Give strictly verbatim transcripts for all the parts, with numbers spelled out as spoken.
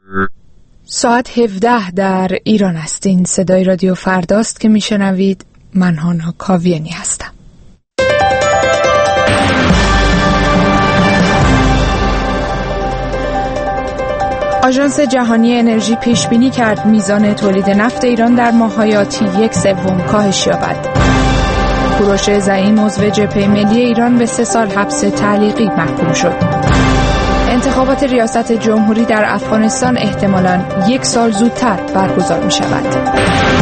ساعت هفده در ایران هستین. صدای رادیو فرداست که میشنوید. من هانا کاویانی هستم. آژانس جهانی انرژی پیش بینی کرد میزان تولید نفت ایران در ماه‌های آتی یک سوم کاهش یابد. کوروش زعیم عضو جبهه ملی ایران به سه سال حبس تعلیقی محکوم شد. انتخابات ریاست جمهوری در افغانستان احتمالاً یک سال زودتر برگزار می شود.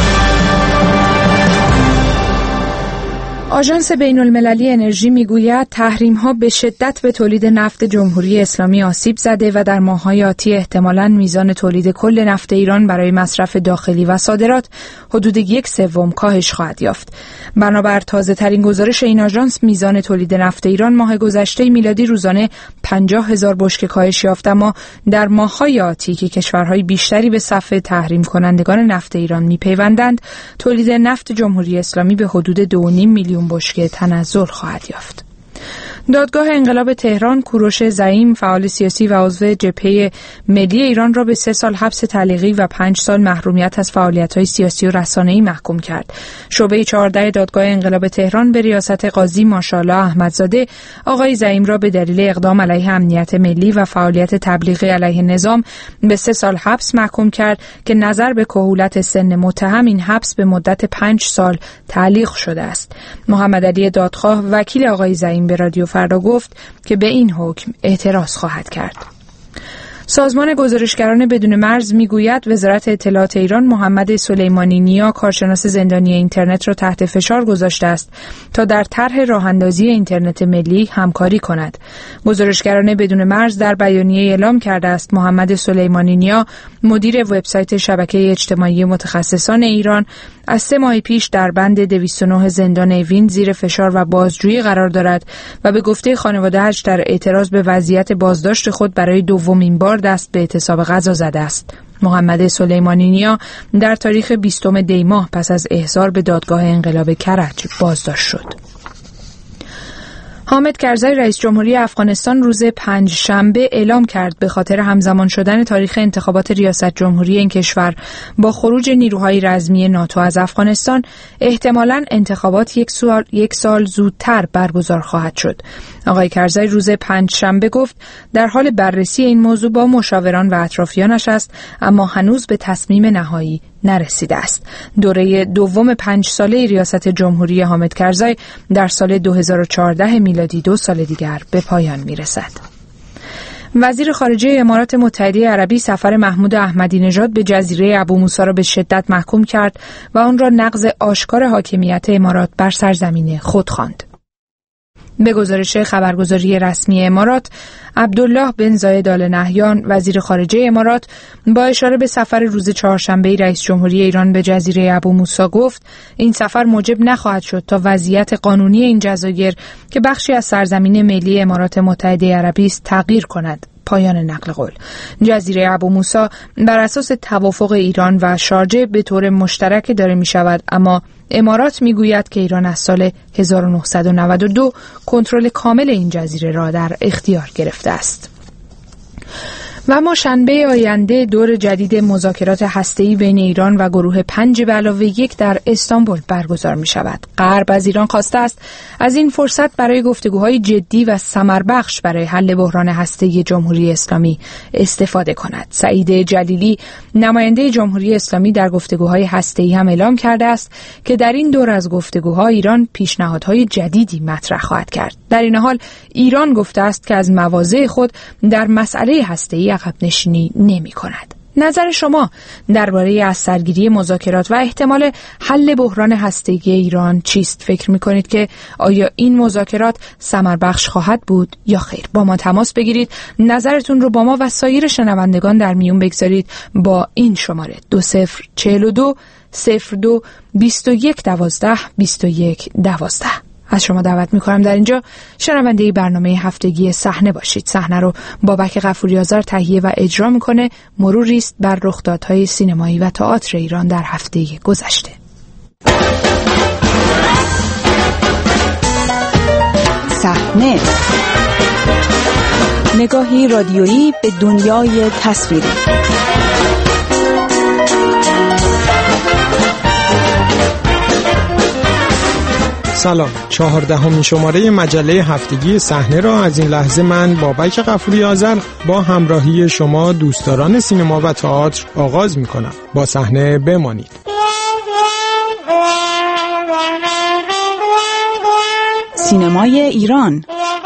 آژانس بین‌المللی انرژی میگوید تحریم‌ها به شدت به تولید نفت جمهوری اسلامی آسیب زده و در ماه‌های آتی احتمالاً میزان تولید کل نفت ایران برای مصرف داخلی و صادرات حدود یک سوم کاهش خواهد یافت. بنابر تازه‌ترین گزارش این آژانس، میزان تولید نفت ایران ماه گذشته میلادی روزانه پنجاه هزار بشکه کاهش یافت، اما در ماه‌های آتی که کشورهای بیشتری به صف تحریم کنندگان نفت ایران میپیوندند، تولید نفت جمهوری اسلامی به حدود دو و نیم میلیون بشکه تنزل خواهد یافت. دادگاه انقلاب تهران کوروش زعیم، فعال سیاسی و عضو جبهه ملی ایران را به سه سال حبس تعلیقی و پنج سال محرومیت از فعالیت‌های سیاسی و رسانه‌ای محکوم کرد. شعبه چهارده دادگاه انقلاب تهران به ریاست قاضی ماشاءالله احمدزاده آقای زعیم را به دلیل اقدام علیه امنیت ملی و فعالیت تبلیغی علیه نظام به سه سال حبس محکوم کرد که نظر به کهولت سن متهم این حبس به مدت پنج سال تعلیق شده است. محمد علی دادخواه وکیل آقای زعیم به رادیو فردا گفت که به این حکم اعتراض خواهد کرد. سازمان گزارشگران بدون مرز میگوید وزارت اطلاعات ایران محمد سلیمانی نیا، کارشناس زندانی اینترنت را تحت فشار گذاشته است تا در طرح راه‌اندازی اینترنت ملی همکاری کند. گزارشگران بدون مرز در بیانیه اعلام کرده است محمد سلیمانی نیا، مدیر وبسایت شبکه اجتماعی متخصصان ایران، از سه ماه پیش در بند دویست و نه زندان اوین زیر فشار و بازجویی قرار دارد و به گفته خانواده‌اش در اعتراض به وضعیت بازداشت خود برای دومین بار دست به اعتصاب غذا زده است. محمد سلیمانی نیا در تاریخ بیستم دی ماه پس از احضار به دادگاه انقلاب کرج بازداشت شد. حامد کرزی رئیس جمهوری افغانستان روز پنج شنبه اعلام کرد به خاطر همزمان شدن تاریخ انتخابات ریاست جمهوری این کشور با خروج نیروهای رزمی ناتو از افغانستان، احتمالاً انتخابات یک سال یک سال زودتر برگزار خواهد شد. آقای کرزی روز پنج شنبه گفت در حال بررسی این موضوع با مشاوران و اطرافیانش است، اما هنوز به تصمیم نهایی نرسیده است. دوره دوم پنج ساله ریاست جمهوری حامد کرزی در سال دو هزار و چهارده میلادی دو سال دیگر به پایان میرسد. وزیر خارجه امارات متحده عربی سفر محمود احمدی نژاد به جزیره ابو موسی را به شدت محکوم کرد و آن را نقض آشکار حاکمیت امارات بر سرزمین خود خواند. به گزارش خبرگزاری رسمی امارات، عبدالله بن زاید آل نهیان وزیر خارجه امارات با اشاره به سفر روز چهارشنبه رئیس جمهوری ایران به جزیره ابو موسی گفت این سفر موجب نخواهد شد تا وضعیت قانونی این جزایر که بخشی از سرزمین ملی امارات متحده عربی است تغییر کند. پایان نقل قول. جزیره ابو موسی بر اساس توافق ایران و شارجه به طور مشترک داره می شود، اما امارات می گوید که ایران از سال هزار و نهصد و نود و دو کنترل کامل این جزیره را در اختیار گرفته است. و ما شنبه آینده دور جدید مذاکرات هسته‌ای بین ایران و گروه پنج به علاوه یک در استانبول برگزار می شود. غرب از ایران خواسته است از این فرصت برای گفتگوهای جدی و ثمربخش برای حل بحران هسته‌ای جمهوری اسلامی استفاده کند. سعید جلیلی نماینده جمهوری اسلامی در گفتگوهای هسته‌ای هم اعلام کرده است که در این دور از گفتگوها ایران پیشنهادهای جدیدی مطرح خواهد کرد. در این حال ایران گفته است که از مواضع خود در مسئله هسته‌ای عقب نشینی نمی کند. نظر شما درباره از سرگیری مذاکرات و احتمال حل بحران هسته‌ای ایران چیست؟ فکر می کنید که آیا این مذاکرات ثمربخش خواهد بود یا خیر؟ با ما تماس بگیرید، نظرتون رو با ما و سایر شنوندگان در میون بگذارید با این شماره دو صفر چهل و دو صفر دو بیست و یک دوازده بیست و یک دوازده. از شما دعوت می‌کنم در اینجا شنونده برنامه هفتگی صحنه باشید. صحنه رو بابک غفوری آذر تهیه و اجرا می‌کنه. مروری است بر رخدادهای سینمایی و تئاتر ایران در هفته گذشته. صحنه، نگاهی رادیویی به دنیای تصویری. سلام، چهاردهمین شماره مجله هفتگی صحنه را از این لحظه من بابک غفوری آذر با همراهی شما دوستداران سینما و تئاتر آغاز می‌کنم. با صحنه بمانید. سینمای ایران.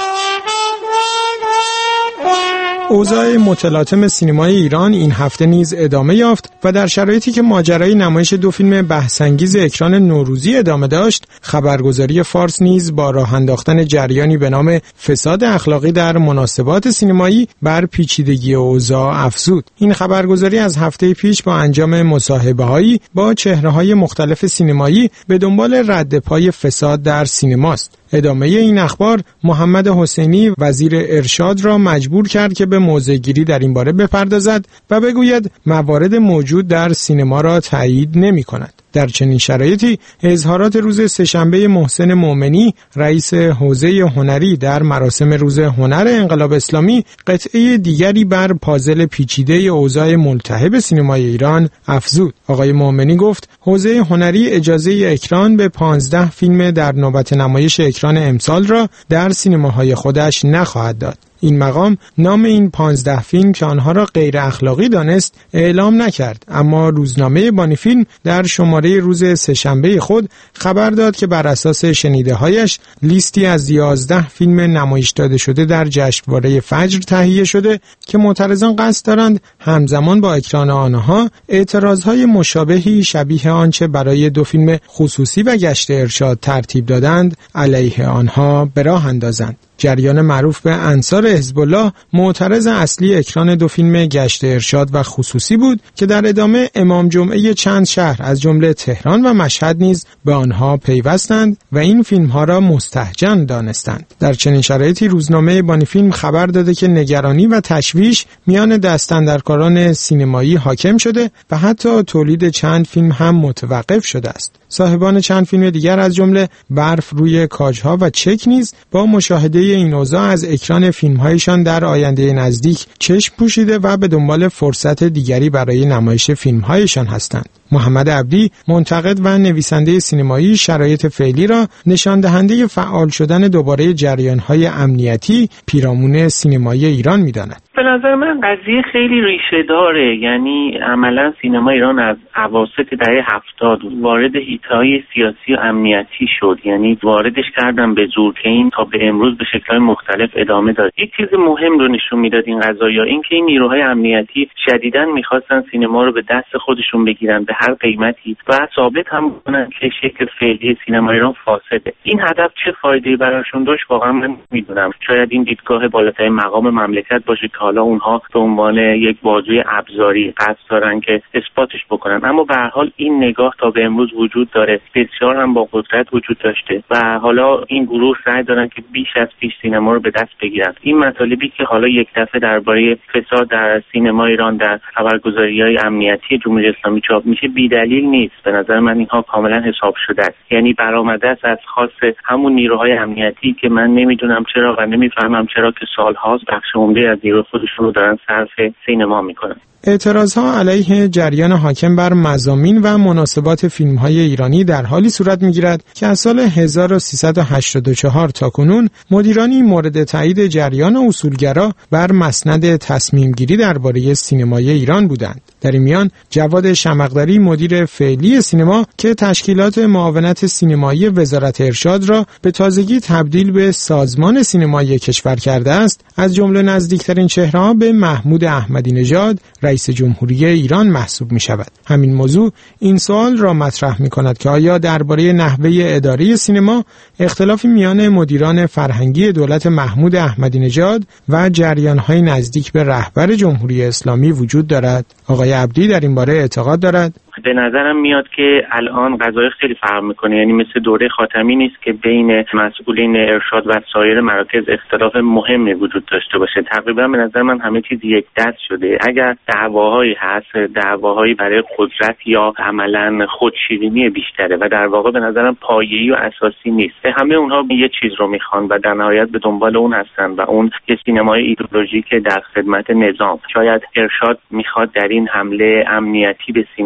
اوضاع متلاطم سینمای ایران این هفته نیز ادامه یافت و در شرایطی که ماجرای نمایش دو فیلم بحث‌انگیز اکران نوروزی ادامه داشت، خبرگزاری فارس نیز با راه انداختن جریانی به نام فساد اخلاقی در مناسبات سینمایی بر پیچیدگی اوضاع افزود. این خبرگزاری از هفته پیش با انجام مصاحبه‌هایی با چهره‌های مختلف سینمایی به دنبال رد پای فساد در سینماست. ادامه این اخبار محمد حسینی وزیر ارشاد را مجبور کرد که به موضع‌گیری در این باره بپردازد و بگوید موارد موجود در سینما را تایید نمی‌کند. در چنین شرایطی اظهارات روز سه‌شنبه محسن مومنی رئیس حوزه هنری در مراسم روز هنر انقلاب اسلامی قطعه دیگری بر پازل پیچیده اوضاع ملتهب سینمای ایران افزود. آقای مومنی گفت حوزه هنری اجازه اکران به پانزده فیلم در نوبت نمایش اکران امسال را در سینماهای خودش نخواهد داد. این مقام نام این پانزده فیلم که آنها را غیر اخلاقی دانست اعلام نکرد، اما روزنامه بانی فیلم در شماره روز سه‌شنبه خود خبر داد که بر اساس شنیده‌هایش لیستی از یازده فیلم نمایش داده شده در جشنواره فجر تهیه شده که معترضان قصد دارند همزمان با اکران آنها اعتراضهای مشابهی شبیه آنچه برای دو فیلم خصوصی و گشت ارشاد ترتیب دادند علیه آنها به راه اندازند. جریان معروف به انصار حزب الله معترض اصلی اکران دو فیلم گشت ارشاد و خصوصی بود که در ادامه امام جمعه چند شهر از جمله تهران و مشهد نیز به آنها پیوستند و این فیلم‌ها را مستهجن دانستند. در چنین شرایطی روزنامه بانی فیلم خبر داده که نگرانی و تشویش میان دستاندرکاران سینمایی حاکم شده و حتی تولید چند فیلم هم متوقف شده است. صاحبان چند فیلم دیگر از جمله برف روی کاج‌ها و چک نیز با مشاهده این اوضاع از اکران فیلم‌هایشان در آینده نزدیک چشم پوشیده و به دنبال فرصت دیگری برای نمایش فیلم‌هایشان هستند. محمد عبدی منتقد و نویسنده سینمایی شرایط فعلی را نشان دهنده فعال شدن دوباره جریان‌های امنیتی پیرامون سینمای ایران می‌داند. به نظر من قضیه خیلی ریشه داره، یعنی عملا سینما ایران از اواسط دهه هفتاد وارد حیطه‌های سیاسی و امنیتی شد، یعنی واردش کردن به زور که این تا به امروز به شکل‌های مختلف ادامه داد. یک چیز مهم رو نشون میداد این قضایا، این که این نیروهای امنیتی شدیداً می‌خواستن سینما رو به دست خودشون بگیرن به هر قیمتی و ثابت هم کنن که شکل فعلی سینما ایران فاسده. این هدف چه فایده‌ای براشون داشت واقعا من نمی‌دونم. شاید این دیدگاه بالاترین مقام مملکت باشه که حالا اونها به عنوان یک بازوی ابزاری قصد دارن که اثباتش بکنن، اما به هر حال این نگاه تا به امروز وجود داره، بسیار هم با قدرت وجود داشته و حالا این گروه سعی دارن که بیش از پیش سینما رو به دست بگیرن. این مطالبی که حالا یک دفعه درباره فساد در سینما ایران در خبرگزاری‌های امنیتی جمهوری اسلامی چاپ میشه بی‌دلیل نیست. به نظر من اینها کاملا حساب شده است، یعنی برآمده است از خواست همون نیروهای امنیتی که من نمیدونم چرا و نمیفهمم چرا که سال‌هاست بخش عمده از نیروی خودشون رو دارن صرف سینما میکنن. اعتراضها علیه جریان حاکم بر مضامین و مناسبات فیلم‌های ایرانی در حالی صورت می‌گیرد که از سال هزار و سیصد و هشتاد و چهار تا کنون مدیرانی مورد تایید جریان اصولگرا بر مسند تصمیم‌گیری درباره سینمای ایران بودند. در این میان جواد شمقدری مدیر فعلی سینما که تشکیلات معاونت سینمایی وزارت ارشاد را به تازگی تبدیل به سازمان سینمایی کشور کرده است، از جمله نزدیکترین چهره‌ها به محمود احمدی نژاد رئیس جمهوری ایران محسوب می شود. همین موضوع این سوال را مطرح می کند که آیا درباره نحوه اداره سینما اختلافی میان مدیران فرهنگی دولت محمود احمدی نژاد و جریان‌های نزدیک به رهبر جمهوری اسلامی وجود دارد؟ آقای عبدی در این باره اعتقاد دارد؟ به نظرم میاد که الان قضایا خیلی فرق میکنه، یعنی مثل دوره خاتمی نیست که بین مسئولین ارشاد و سایر مراکز اختلاف مهمی وجود داشته باشه. تقریبا به نظر من همه چیز یک دست شده. اگر دعواهایی هست، دعواهایی برای قدرت یا عملا خودشیرینی بیشتره و در واقع به نظرم پایه‌ای و اساسی نیست. همه اونها یه چیز رو میخوان و در نهایت به دنبال اون هستن و اون یه سینمای ایدئولوژیک در خدمت نظام. شاید ارشاد میخواد در این حمله امنیتی به سینما که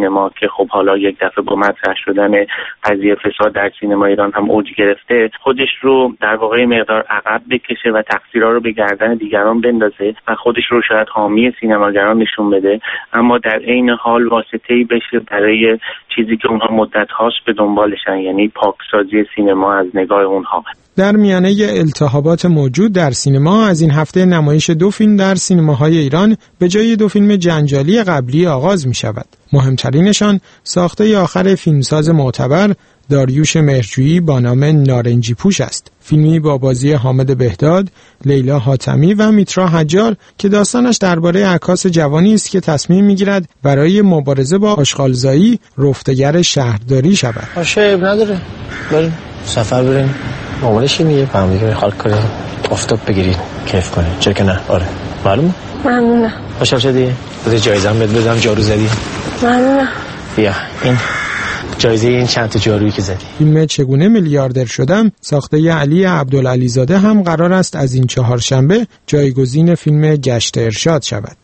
که خب حالا یک دفعه با مطرح شدن قضیه فساد در سینما ایران هم اوج گرفته، خودش رو در واقع مقدار عقب بکشه و تقصیرها رو به گردن دیگران بندازه و خودش رو شاید حامی سینماگران نشون بده، اما در عین حال واسطه‌ای بشه برای چیزی که اونها مدت هاست به دنبالشن، یعنی پاکسازی سینما از نگاه اونها. در میانه التهابات موجود در سینما، از این هفته نمایش دو فیلم در سینماهای ایران به جای دو فیلم جنجالی قبلی آغاز می شود. مهمترینشان ساخته آخر فیلمساز معتبر داریوش مهرجویی با نام نارنجی پوش است. فیلمی با بازی حامد بهداد، لیلا حاتمی و میترا حجار که داستانش درباره عکاس جوانی است که تصمیم میگیرد برای مبارزه با آشغالزایی رفتگر شهرداری شود. باشه نداره. بریم سفر بریم. معاملش میگه با هم دیگه خالق کنیم. افتاب بگیرید، کیف کنید. چرا که نه؟ آره. معلومه؟ ممنونم. خوشحال شدی؟ بذار جایزه هم بهت بدم، جارو زدی. ممنونم. بیا این جایزه این چند تا جارویی که زدی. فیلم چگونه میلیاردر شدم ساخته علی عبدالعلیزاده هم قرار است از این چهارشنبه جایگزین فیلم گشت ارشاد شود.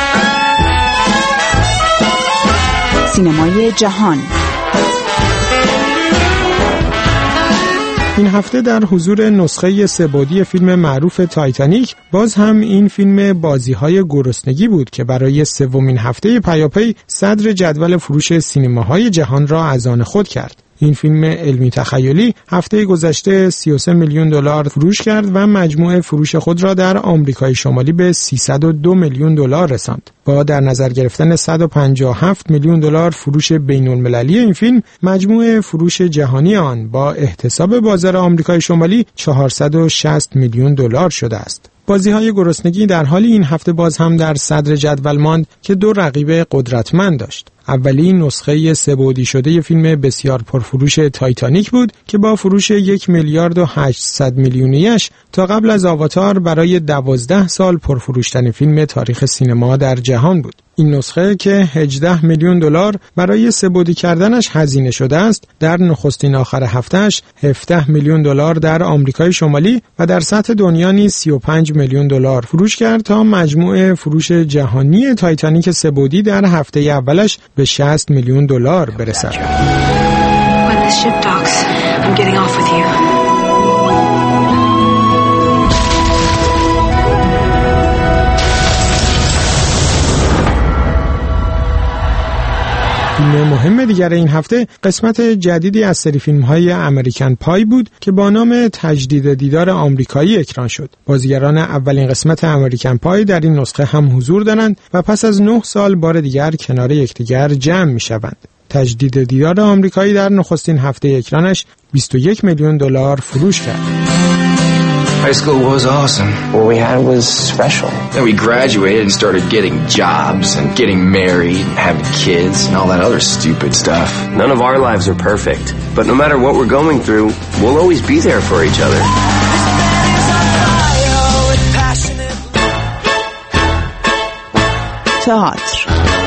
سینمای جهان. این هفته در حضور نسخه سه‌بعدی فیلم معروف تایتانیک باز هم این فیلم بازی‌های گرسنگی بود که برای سومین هفته پیاپی صدر جدول فروش سینماهای جهان را از آن خود کرد. این فیلم علمی تخیلی هفته گذشته سی و سه میلیون دلار فروش کرد و مجموع فروش خود را در آمریکای شمالی به سیصد و دو میلیون دلار رساند. با در نظر گرفتن صد و پنجاه و هفت میلیون دلار فروش بین‌المللی این فیلم، مجموع فروش جهانی آن با احتساب بازار آمریکای شمالی چهارصد و شصت میلیون دلار شده است. بازی‌های گرسنگی در حالی این هفته باز هم در صدر جدول ماند که دو رقیب قدرتمند داشت. اولی نسخه سه‌بعدی شده فیلم بسیار پرفروش تایتانیک بود که با فروش یک میلیارد و هشتصد میلیونیش تا قبل از آواتار برای دوازده سال پرفروشترین فیلم تاریخ سینما در جهان بود. این نسخه که هجده میلیون دلار برای سه‌بعدی کردنش هزینه شده است، در نخستین آخر هفتهش هفده میلیون دلار در آمریکای شمالی و در سطح دنیا نیز سی و پنج میلیون دلار فروش کرد تا مجموع فروش جهانی تایتانیک سه‌بعدی در هفته اولش به شصت میلیون دلار برسد. فیلم مهم دیگر این هفته قسمت جدیدی از سری فیلم‌های امریکن پای بود که با نام تجدید دیدار آمریکایی اکران شد. بازیگران اولین قسمت امریکن پای در این نسخه هم حضور دارند و پس از نه سال بار دیگر کنار یکدیگر جمع می‌شوند. تجدید دیدار آمریکایی در نخستین هفته اکرانش بیست و یک میلیون دلار فروش کرد. High school was awesome. What we had was special. Then we graduated and started getting jobs and getting married and having kids and all that other stupid stuff. None of our lives are perfect, but no matter what we're going through, we'll always be there for each other. تئاتر.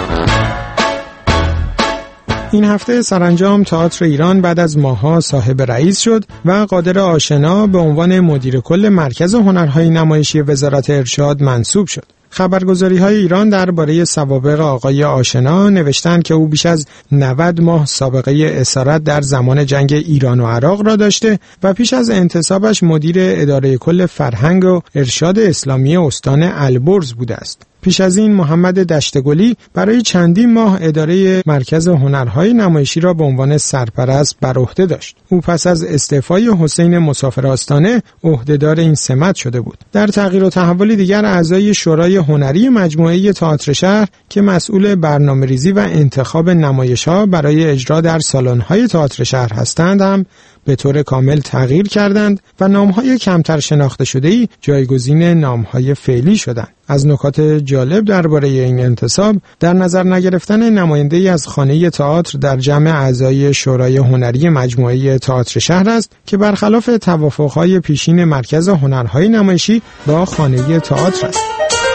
این هفته سرانجام تئاتر ایران بعد از ماه‌ها صاحب رئیس شد و قادر آشنا به عنوان مدیر کل مرکز هنرهای نمایشی وزارت ارشاد منصوب شد. خبرگزاری‌های ایران درباره سوابق آقای آشنا نوشتند که او بیش از نود ماه سابقه اسارت در زمان جنگ ایران و عراق را داشته و پیش از انتصابش مدیر اداره کل فرهنگ و ارشاد اسلامی استان البرز بوده است. پیش از این محمد دشتگلی برای چندین ماه اداره مرکز هنرهای نمایشی را به عنوان سرپرست بر عهده داشت. او پس از استعفای حسین مسافر آستانه عهدهدار این سمت شده بود. در تغییر و تحول دیگر اعضای شورای هنری مجموعه تئاتر شهر که مسئول برنامه‌ریزی و انتخاب نمایش‌ها برای اجرا در سالن‌های تئاتر شهر هستند هم به طور کامل تغییر کردند و نام‌های کمتر شناخته شده‌ای جایگزین نام‌های فعلی شدند. از نکات جالب درباره این انتصاب در نظر نگرفتن نماینده‌ای از خانه تئاتر در جمع اعضای شورای هنری مجموعه تئاتر شهر است که برخلاف توافق‌های پیشین مرکز هنرهای نمایشی با خانه تئاتر است.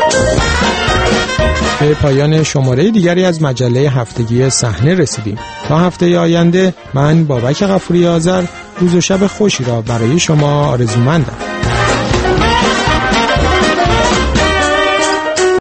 به پایان شماره دیگری از مجله هفتگی صحنه رسیدیم. تا هفته آینده من بابک غفوری آذر روز و شب خوشی را برای شما آرزومندم.